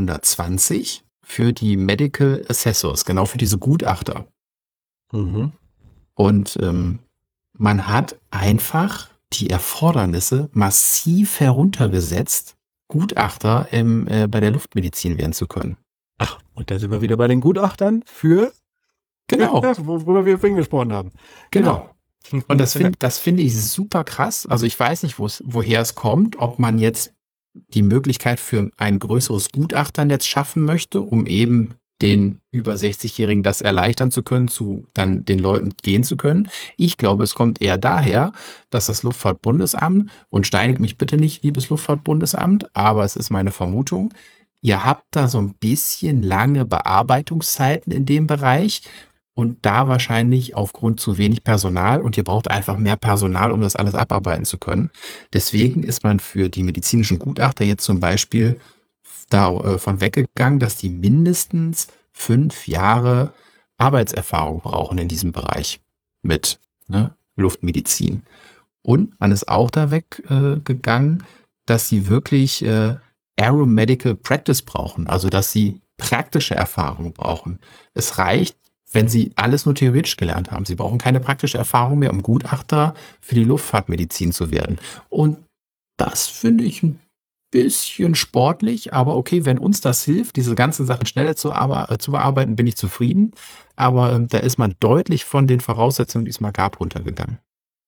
120 für die Medical Assessors, genau für diese Gutachter. Mhm. Und man hat einfach die Erfordernisse massiv heruntergesetzt, Gutachter bei der Luftmedizin werden zu können. Ach, und da sind wir wieder bei den Gutachtern für, Genau. ja, worüber wir vorhin gesprochen haben. Genau. Und das finde ich super krass. Also ich weiß nicht, woher es kommt, ob man jetzt die Möglichkeit für ein größeres Gutachternetz schaffen möchte, um eben den über 60-Jährigen das erleichtern zu können, dann den Leuten gehen zu können. Ich glaube, es kommt eher daher, dass das Luftfahrtbundesamt, und steinigt mich bitte nicht, liebes Luftfahrtbundesamt, aber es ist meine Vermutung, ihr habt da so ein bisschen lange Bearbeitungszeiten in dem Bereich und da wahrscheinlich aufgrund zu wenig Personal und ihr braucht einfach mehr Personal, um das alles abarbeiten zu können. Deswegen ist man für die medizinischen Gutachter jetzt zum Beispiel davon weggegangen, dass die mindestens 5 Jahre Arbeitserfahrung brauchen in diesem Bereich mit Luftmedizin. Und man ist auch da weggegangen, dass sie wirklich Aeromedical Practice brauchen, also dass sie praktische Erfahrung brauchen. Es reicht, wenn sie alles nur theoretisch gelernt haben. Sie brauchen keine praktische Erfahrung mehr, um Gutachter für die Luftfahrtmedizin zu werden. Und das finde ich ein bisschen sportlich, aber okay, wenn uns das hilft, diese ganzen Sachen schneller zu bearbeiten, bin ich zufrieden. Aber da ist man deutlich von den Voraussetzungen, die es mal gab, runtergegangen.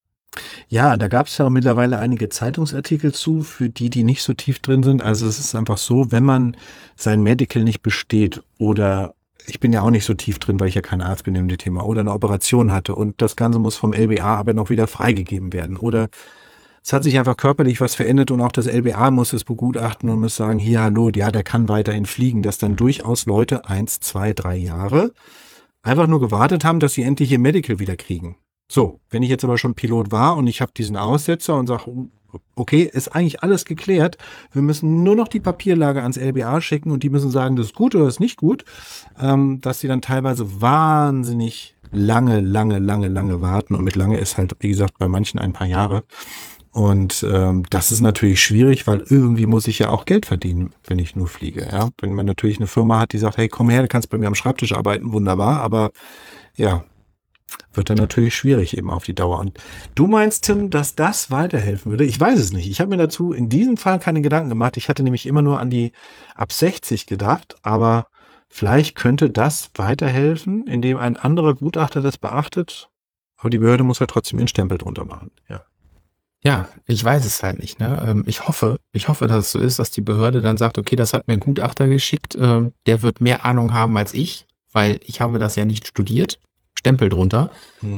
Ja, da gab es ja auch mittlerweile einige Zeitungsartikel zu, für die nicht so tief drin sind. Also es ist einfach so, wenn man sein Medical nicht besteht oder ich bin ja auch nicht so tief drin, weil ich ja kein Arzt bin in dem Thema, oder eine Operation hatte und das Ganze muss vom LBA aber noch wieder freigegeben werden. Oder es hat sich einfach körperlich was verändert und auch das LBA muss es begutachten und muss sagen, hier, hallo, ja, der kann weiterhin fliegen, dass dann durchaus Leute 1, 2, 3 Jahre einfach nur gewartet haben, dass sie endlich ihr Medical wieder kriegen. So, wenn ich jetzt aber schon Pilot war und ich habe diesen Aussetzer und sage, okay, ist eigentlich alles geklärt, wir müssen nur noch die Papierlage ans LBA schicken und die müssen sagen, das ist gut oder das ist nicht gut, dass sie dann teilweise wahnsinnig lange warten und mit lange ist halt, wie gesagt, bei manchen ein paar Jahre. Und das ist natürlich schwierig, weil irgendwie muss ich ja auch Geld verdienen, wenn ich nur fliege. Ja? Wenn man natürlich eine Firma hat, die sagt, hey, komm her, du kannst bei mir am Schreibtisch arbeiten, wunderbar, aber ja, wird dann natürlich schwierig eben auf die Dauer. Und du meinst, Tim, dass das weiterhelfen würde? Ich weiß es nicht. Ich habe mir dazu in diesem Fall keine Gedanken gemacht. Ich hatte nämlich immer nur an die ab 60 gedacht, aber vielleicht könnte das weiterhelfen, indem ein anderer Gutachter das beachtet. Aber die Behörde muss ja trotzdem ihren Stempel drunter machen. Ja. Ja, ich weiß es halt nicht. Ne? Ich hoffe, dass es so ist, dass die Behörde dann sagt, okay, das hat mir ein Gutachter geschickt, der wird mehr Ahnung haben als ich, weil ich habe das ja nicht studiert. Stempel drunter.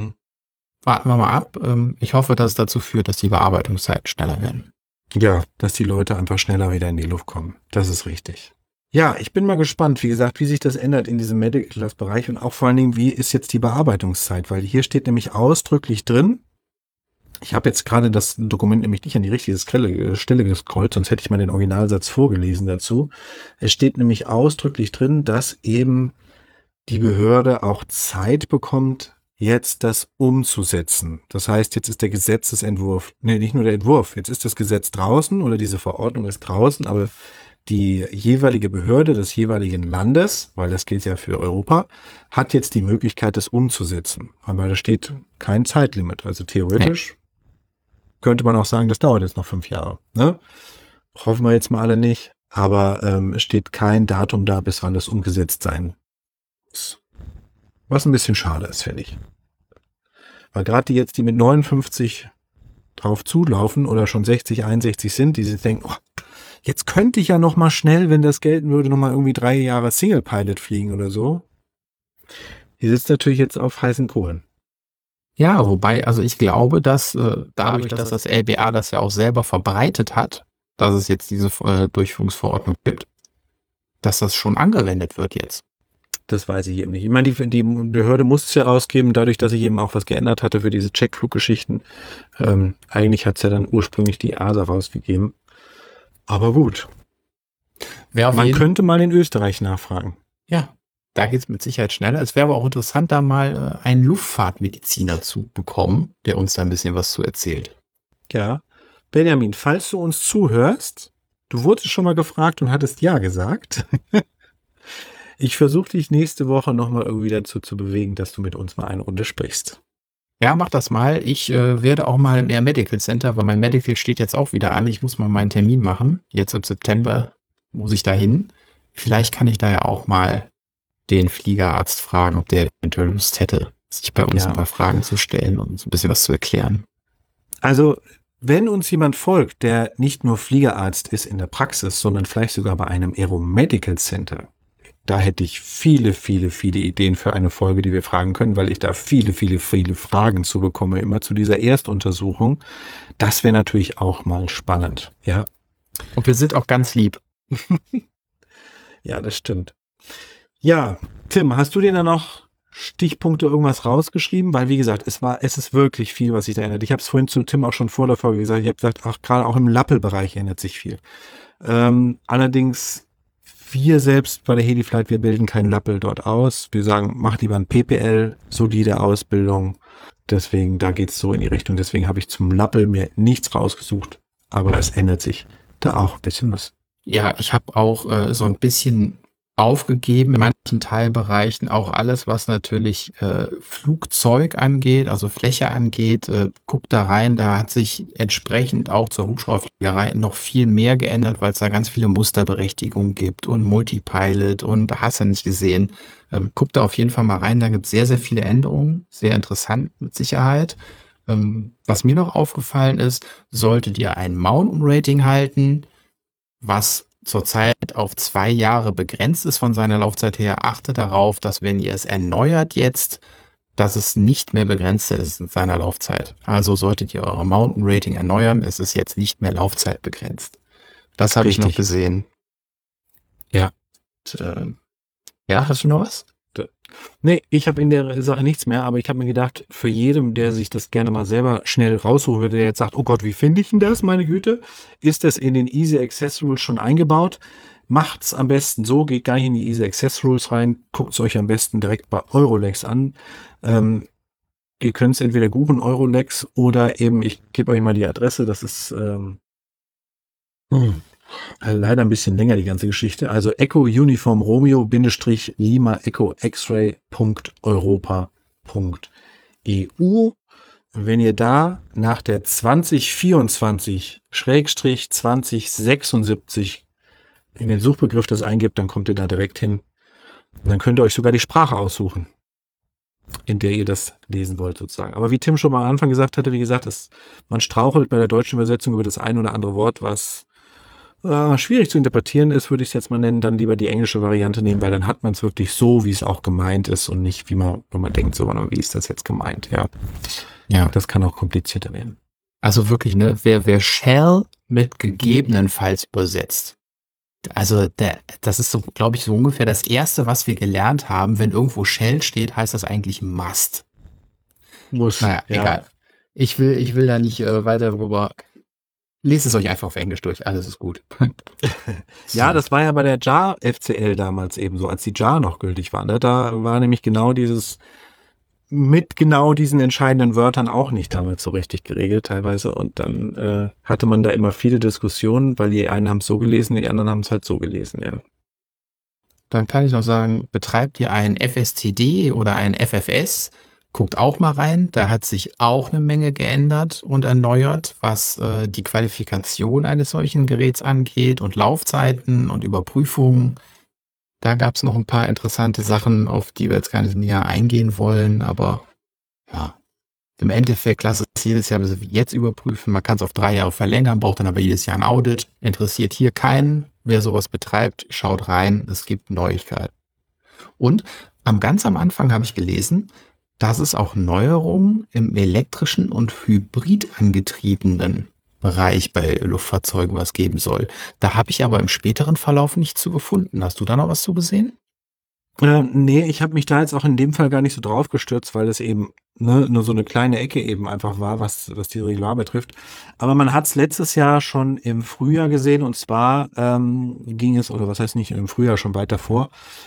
Warten wir mal ab. Ich hoffe, dass es dazu führt, dass die Bearbeitungszeiten schneller werden. Ja, dass die Leute einfach schneller wieder in die Luft kommen. Das ist richtig. Ja, ich bin mal gespannt, wie gesagt, wie sich das ändert in diesem Medical-Bereich und auch vor allen Dingen, wie ist jetzt die Bearbeitungszeit, weil hier steht nämlich ausdrücklich drin, ich habe jetzt gerade das Dokument nämlich nicht an die richtige Stelle gescrollt, sonst hätte ich mal den Originalsatz vorgelesen dazu. Es steht nämlich ausdrücklich drin, dass eben die Behörde auch Zeit bekommt, jetzt das umzusetzen. Das heißt, jetzt ist der Gesetzesentwurf, nicht nur der Entwurf, jetzt ist das Gesetz draußen oder diese Verordnung ist draußen, aber die jeweilige Behörde des jeweiligen Landes, weil das gilt ja für Europa, hat jetzt die Möglichkeit, das umzusetzen. Aber da steht kein Zeitlimit. Also theoretisch könnte man auch sagen, das dauert jetzt noch 5 Jahre. Ne? Hoffen wir jetzt mal alle nicht. Aber es steht kein Datum da, bis wann das umgesetzt sein muss. Was ein bisschen schade ist, finde ich. Weil gerade die mit 59 drauf zulaufen oder schon 60, 61 sind, die sich denken, oh, jetzt könnte ich ja noch mal schnell, wenn das gelten würde, noch mal irgendwie 3 Jahre Single Pilot fliegen oder so. Die sitzt natürlich jetzt auf heißen Kohlen. Ja, wobei, also ich glaube, dass dadurch, dass das LBA das ja auch selber verbreitet hat, dass es jetzt diese Durchführungsverordnung gibt, dass das schon angewendet wird jetzt. Das weiß ich eben nicht. Ich meine, die Behörde muss es ja rausgeben, dadurch, dass sich eben auch was geändert hatte für diese Checkfluggeschichten. Eigentlich hat es ja dann ursprünglich die EASA rausgegeben. Aber gut. Wäre auf Man jeden könnte mal in Österreich nachfragen. Ja, da geht es mit Sicherheit schneller. Es wäre aber auch interessant, da mal einen Luftfahrtmediziner zu bekommen, der uns da ein bisschen was zu erzählt. Ja. Benjamin, falls du uns zuhörst, du wurdest schon mal gefragt und hattest ja gesagt. Ich versuche dich nächste Woche nochmal irgendwie dazu zu bewegen, dass du mit uns mal eine Runde sprichst. Ja, mach das mal. Ich werde auch mal mehr Medical Center, weil mein Medical steht jetzt auch wieder an. Ich muss mal meinen Termin machen. Jetzt im September muss ich da hin. Vielleicht kann ich da ja auch mal den Fliegerarzt fragen, ob der eventuell Lust hätte, sich bei uns Ja. ein paar Fragen zu stellen und uns ein bisschen was zu erklären. Also, wenn uns jemand folgt, der nicht nur Fliegerarzt ist in der Praxis, sondern vielleicht sogar bei einem Aeromedical Center, da hätte ich viele, viele, viele Ideen für eine Folge, die wir fragen können, weil ich da viele, viele, viele Fragen zu bekomme, immer zu dieser Erstuntersuchung. Das wäre natürlich auch mal spannend. Ja, Und wir sind auch ganz lieb. ja, das stimmt. Ja, Tim, hast du dir da noch Stichpunkte irgendwas rausgeschrieben? Weil, wie gesagt, es ist wirklich viel, was sich da ändert. Ich habe es vorhin zu Tim auch schon vor der Folge gesagt. Ich habe gesagt, ach, gerade auch im Lappelbereich ändert sich viel. Allerdings, wir selbst bei der Heliflight, wir bilden keinen Lappel dort aus. Wir sagen, mach lieber ein PPL, solide Ausbildung. Deswegen, da geht's so in die Richtung. Deswegen habe ich zum Lappel mir nichts rausgesucht. Aber es ändert sich da auch ein bisschen was. Ja, ich habe auch so ein bisschen aufgegeben in manchen Teilbereichen, auch alles, was natürlich Flugzeug angeht, also Fläche angeht, guckt da rein, da hat sich entsprechend auch zur Hubschrauberfliegerei noch viel mehr geändert, weil es da ganz viele Musterberechtigungen gibt und Multipilot und hast du nicht gesehen. Guckt da auf jeden Fall mal rein, da gibt es sehr, sehr viele Änderungen, sehr interessant mit Sicherheit. Was mir noch aufgefallen ist, solltet ihr ein Mountain Rating halten, was zurzeit auf 2 Jahre begrenzt ist von seiner Laufzeit her, achtet darauf, dass wenn ihr es erneuert jetzt, dass es nicht mehr begrenzt ist in seiner Laufzeit. Also solltet ihr eure Mountain Rating erneuern, es ist jetzt nicht mehr Laufzeit begrenzt. Das habe ich noch Richtig. gesehen. Ja. Und, ja, hast du noch was? Nee, ich habe in der Sache nichts mehr, aber ich habe mir gedacht, für jedem, der sich das gerne mal selber schnell raussuchen würde, der jetzt sagt, oh Gott, wie finde ich denn das, meine Güte, ist das in den Easy Access Rules schon eingebaut. Macht's am besten so, geht gar nicht in die Easy Access Rules rein, guckt's euch am besten direkt bei Eurolex an. Ihr könnt es entweder googeln, Eurolex, oder eben, ich gebe euch mal die Adresse, das ist leider ein bisschen länger, die ganze Geschichte. Also Echo Uniform Romeo Lima Echo X-Ray.europa.eu. Wenn ihr da nach der 2024/2076 in den Suchbegriff das eingibt, dann kommt ihr da direkt hin. Und dann könnt ihr euch sogar die Sprache aussuchen, in der ihr das lesen wollt sozusagen. Aber wie Tim schon mal am Anfang gesagt hatte, wie gesagt, man strauchelt bei der deutschen Übersetzung über das ein oder andere Wort, was schwierig zu interpretieren ist, würde ich es jetzt mal nennen, dann lieber die englische Variante nehmen, weil dann hat man es wirklich so, wie es auch gemeint ist und nicht, wenn man denkt, so, wie ist das jetzt gemeint, ja. Ja. Das kann auch komplizierter werden. Also wirklich, ne, wer shall mit gegebenenfalls übersetzt. Also das ist so, glaube ich, so ungefähr das Erste, was wir gelernt haben. Wenn irgendwo shall steht, heißt das eigentlich must. Muss. Naja, ja. egal. Ich will da nicht weiter darüber. Lest es euch einfach auf Englisch durch, alles ist gut. Ja, das war ja bei der JAR FCL damals eben so, als die JAR noch gültig war. Ne? Da war nämlich genau dieses, mit genau diesen entscheidenden Wörtern auch nicht damals so richtig geregelt teilweise. Und dann hatte man da immer viele Diskussionen, weil die einen haben es so gelesen, die anderen haben es halt so gelesen, ja. Dann kann ich noch sagen, betreibt ihr einen FSTD oder einen FFS, guckt auch mal rein, da hat sich auch eine Menge geändert und erneuert, was die Qualifikation eines solchen Geräts angeht und Laufzeiten und Überprüfungen. Da gab es noch ein paar interessante Sachen, auf die wir jetzt gar nicht näher eingehen wollen, aber ja, im Endeffekt lasst es jedes Jahr bis jetzt überprüfen. Man kann es auf 3 Jahre verlängern, braucht dann aber jedes Jahr ein Audit. Interessiert hier keinen. Wer sowas betreibt, schaut rein, es gibt Neuigkeiten. Und ganz am Anfang habe ich gelesen, dass es auch Neuerungen im elektrischen und hybrid angetriebenen Bereich bei Luftfahrzeugen was geben soll. Da habe ich aber im späteren Verlauf nichts zu gefunden. Hast du da noch was zu gesehen? Nee, ich habe mich da jetzt auch in dem Fall gar nicht so drauf gestürzt, weil es eben nur so eine kleine Ecke eben einfach war, was die Regular betrifft. Aber man hat es letztes Jahr schon im Frühjahr gesehen, und zwar ging es, oder was heißt nicht im Frühjahr, schon weit davor.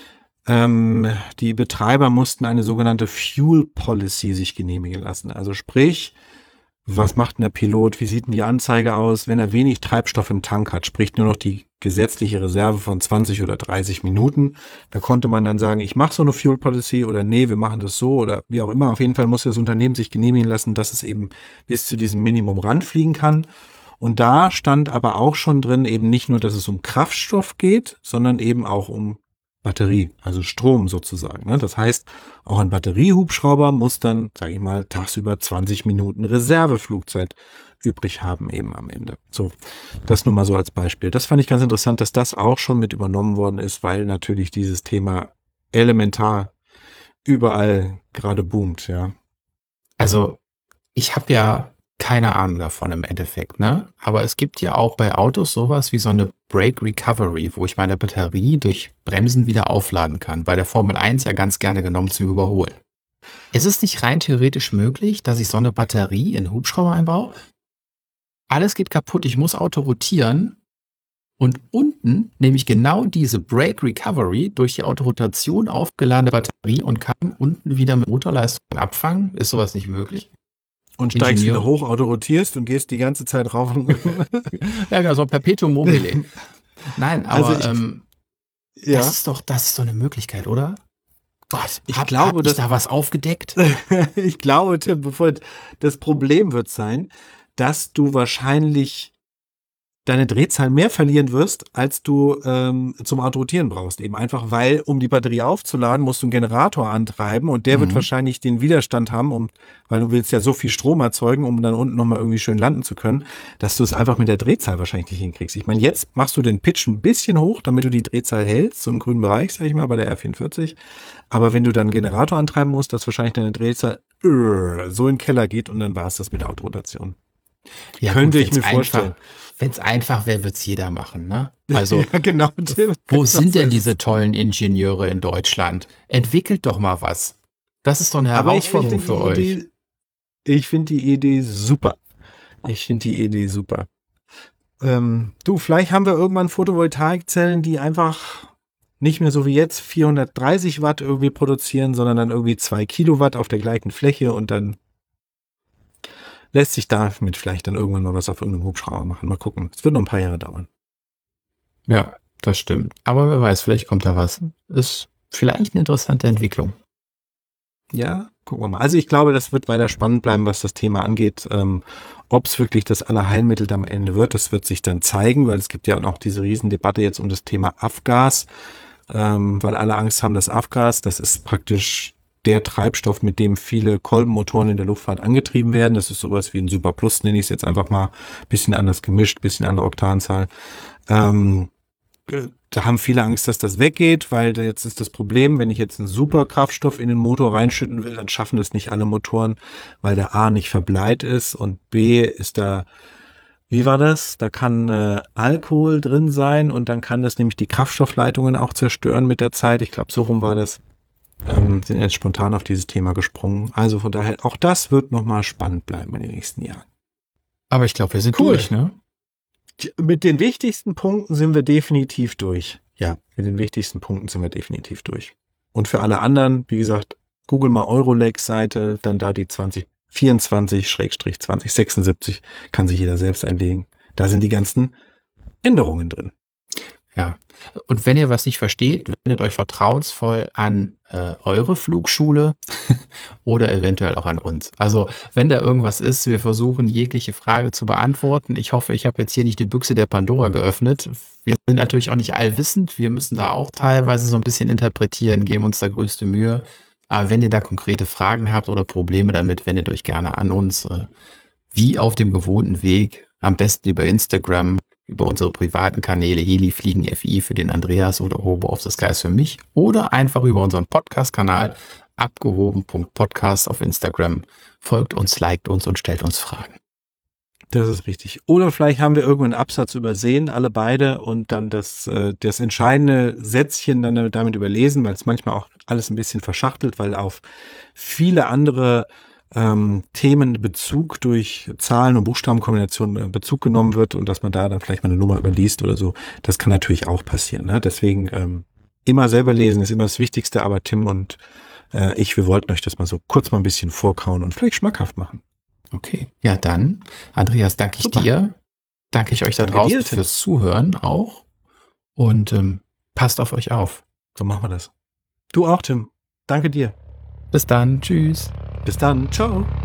Die Betreiber mussten eine sogenannte Fuel Policy sich genehmigen lassen. Also sprich, was macht denn der Pilot? Wie sieht denn die Anzeige aus, wenn er wenig Treibstoff im Tank hat? Sprich nur noch die gesetzliche Reserve von 20 oder 30 Minuten. Da konnte man dann sagen, ich mache so eine Fuel Policy oder nee, wir machen das so oder wie auch immer. Auf jeden Fall muss das Unternehmen sich genehmigen lassen, dass es eben bis zu diesem Minimum ranfliegen kann. Und da stand aber auch schon drin, eben nicht nur, dass es um Kraftstoff geht, sondern eben auch um Batterie, also Strom sozusagen. Ne? Das heißt, auch ein Batteriehubschrauber muss dann, sage ich mal, tagsüber 20 Minuten Reserveflugzeit übrig haben eben am Ende. So, das nur mal so als Beispiel. Das fand ich ganz interessant, dass das auch schon mit übernommen worden ist, weil natürlich dieses Thema elementar überall gerade boomt, ja. Also, ich habe ja keine Ahnung davon im Endeffekt, ne? Aber es gibt ja auch bei Autos sowas wie so eine Brake Recovery, wo ich meine Batterie durch Bremsen wieder aufladen kann. Bei der Formel 1 ja ganz gerne genommen zum Überholen. Ist es nicht rein theoretisch möglich, dass ich so eine Batterie in 'n Hubschrauber einbaue? Alles geht kaputt, ich muss Auto rotieren und unten nehme ich genau diese Brake Recovery durch die Autorotation aufgeladene Batterie und kann unten wieder mit Motorleistung abfangen. Ist sowas nicht möglich? Und steigst Ingenieur. wieder hoch, Auto rotierst und gehst die ganze Zeit rauf und Ja, genau, so ein Perpetuum mobile. Nein, Also aber ja. das ist doch eine Möglichkeit, oder? Gott, Ich hab glaube, ich dass da was aufgedeckt? ich glaube, Tim, das Problem wird sein, dass du wahrscheinlich deine Drehzahl mehr verlieren wirst, als du zum Autorotieren brauchst. Eben einfach, weil, um die Batterie aufzuladen, musst du einen Generator antreiben und der wird Mhm. wahrscheinlich den Widerstand haben, weil du willst ja so viel Strom erzeugen, um dann unten nochmal irgendwie schön landen zu können, dass du es einfach mit der Drehzahl wahrscheinlich nicht hinkriegst. Ich meine, jetzt machst du den Pitch ein bisschen hoch, damit du die Drehzahl hältst, so im grünen Bereich, sag ich mal, bei der R44. Aber wenn du dann einen Generator antreiben musst, dass wahrscheinlich deine Drehzahl so in den Keller geht und dann war es das mit der Autorotation. Ja, Könnte gut, ich mir vorstellen. Wenn es einfach wäre, wird es jeder machen, ne? Also, Ja, genau, Tim. wo Genau sind so denn ist es. diese tollen Ingenieure in Deutschland? Entwickelt doch mal was. Das ist doch eine Aber ich Herausforderung finde für euch. ich finde die Idee super. Du, vielleicht haben wir irgendwann Photovoltaikzellen, die einfach nicht mehr so wie jetzt 430 Watt irgendwie produzieren, sondern dann irgendwie 2 Kilowatt auf der gleichen Fläche und dann lässt sich damit vielleicht dann irgendwann mal was auf irgendeinem Hubschrauber machen. Mal gucken. Es wird noch ein paar Jahre dauern. Ja, das stimmt. Aber wer weiß, vielleicht kommt da was. Ist vielleicht eine interessante Entwicklung. Ja, gucken wir mal. Also ich glaube, das wird weiter spannend bleiben, was das Thema angeht. Ob es wirklich das Allerheilmittel am Ende wird, das wird sich dann zeigen, weil es gibt ja auch noch diese Riesendebatte jetzt um das Thema Avgas, weil alle Angst haben, dass Avgas, das ist praktisch der Treibstoff, mit dem viele Kolbenmotoren in der Luftfahrt angetrieben werden. Das ist sowas wie ein Super Plus, nenne ich es jetzt einfach mal. Bisschen anders gemischt, bisschen andere Oktanzahl. Da haben viele Angst, dass das weggeht, weil jetzt ist das Problem, wenn ich jetzt einen Superkraftstoff in den Motor reinschütten will, dann schaffen das nicht alle Motoren, weil der A nicht verbleit ist und B ist da, wie war das? Da kann Alkohol drin sein und dann kann das nämlich die Kraftstoffleitungen auch zerstören mit der Zeit. Ich glaube, so rum war das. Sind jetzt spontan auf dieses Thema gesprungen. Also von daher, auch das wird nochmal spannend bleiben in den nächsten Jahren. Aber ich glaube, wir sind Cool. durch, ne? Mit den wichtigsten Punkten sind wir definitiv durch. Ja, mit den wichtigsten Punkten sind wir definitiv durch. Und für alle anderen, wie gesagt, google mal Eurolex-Seite, dann da die 2024/2076 kann sich jeder selbst einlegen. Da sind die ganzen Änderungen drin. Ja. Und wenn ihr was nicht versteht, wendet euch vertrauensvoll an eure Flugschule oder eventuell auch an uns. Also wenn da irgendwas ist, wir versuchen jegliche Frage zu beantworten. Ich hoffe, ich habe jetzt hier nicht die Büchse der Pandora geöffnet. Wir sind natürlich auch nicht allwissend. Wir müssen da auch teilweise so ein bisschen interpretieren, geben uns da größte Mühe. Aber wenn ihr da konkrete Fragen habt oder Probleme damit, wendet euch gerne an uns. Wie auf dem gewohnten Weg, am besten über Instagram, über unsere privaten Kanäle Helifliegen FI für den Andreas oder Hobo of the Skies für mich oder einfach über unseren Podcast-Kanal abgehoben.podcast auf Instagram. Folgt uns, liked uns und stellt uns Fragen. Das ist richtig. Oder vielleicht haben wir irgendeinen Absatz übersehen, alle beide, und dann das entscheidende Sätzchen dann damit überlesen, weil es manchmal auch alles ein bisschen verschachtelt, weil auf viele andere Themen Bezug durch Zahlen- und Buchstabenkombinationen Bezug genommen wird und dass man da dann vielleicht mal eine Nummer überliest oder so. Das kann natürlich auch passieren. Ne? Deswegen immer selber lesen ist immer das Wichtigste, aber Tim und wir wollten euch das mal so kurz mal ein bisschen vorkauen und vielleicht schmackhaft machen. Okay, ja dann, Andreas, danke ich Super. dir. Danke ich euch da Danke draußen dir, Tim. fürs Zuhören auch. Und passt auf euch auf. So machen wir das. Du auch, Tim. Danke dir. Bis dann. Tschüss. Bis dann. Ciao.